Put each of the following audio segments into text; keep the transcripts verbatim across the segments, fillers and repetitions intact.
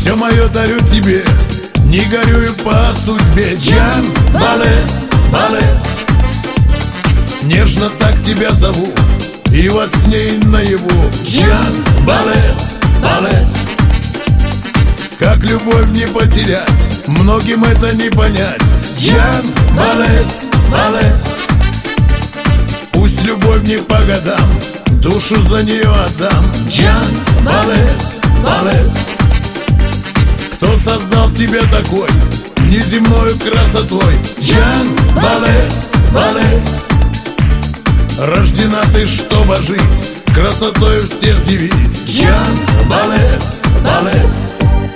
Все мое дарю тебе, не горюю по судьбе. Джан Балес, Балес. Нежно так тебя зову, и во сне и наяву. Джан Балес, Балес. Как любовь не потерять, многим это не понять. Джан Балес, Балес. Пусть любовь не по годам, душу за нее отдам. Джан Балес, Балес. Кто создал тебя такой, неземною красотой? Джан Балес, Балес. Рождена ты, чтобы жить, красотою всех дивить. Джан Балес, Балес.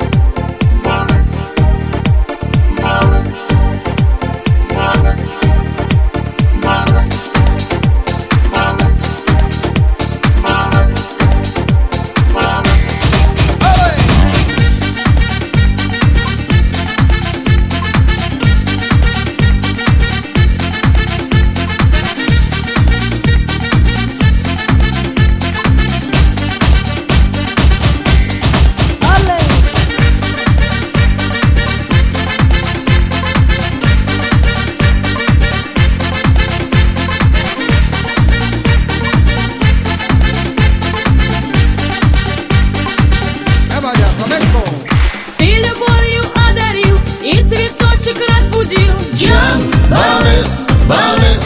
И цветочек разбудил. Джан Балес, Балес.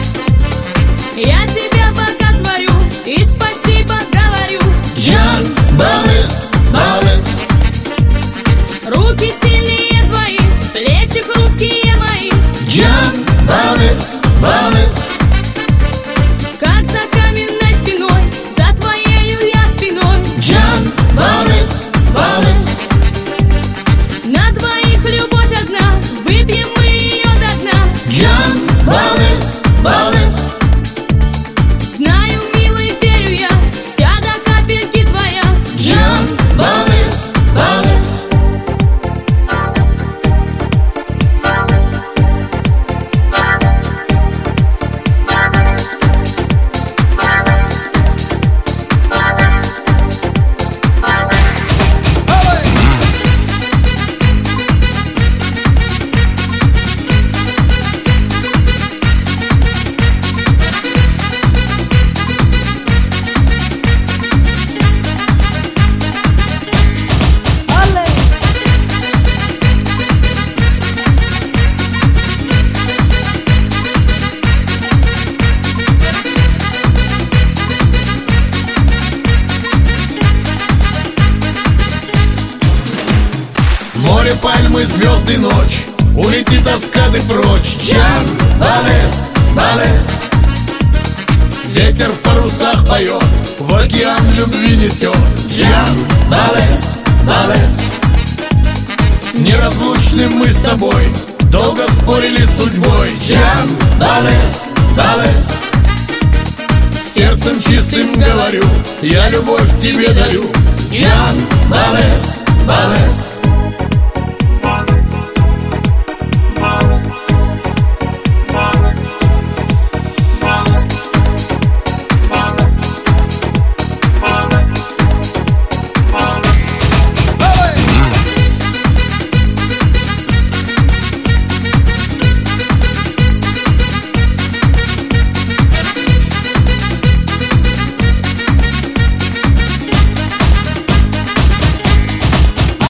Я тебя боготворю и спасибо говорю. Джан Балес, Балес. Руки сильнее твои, плечи хрупкие мои. Джан Балес, Балес. Как за каменной стеной, за твоею я спиной. Джан Балес, Балес. На двоих любовь одна, выпьем мы ее до дна. Джан Балес, Балес. Знаю, милый, верю я, вся до капельки твоя. Джан Балес, Балес. Море, пальмы, звезды, ночь, улетит от скады прочь. Джан Балес, Балес. Ветер в парусах поет, в океан любви несет. Джан Балес, Балес. Неразлучны мы с тобой, долго спорили с судьбой. Джан Балес, Балес. Сердцем чистым говорю, я любовь тебе дарю. Джан Балес, Балес.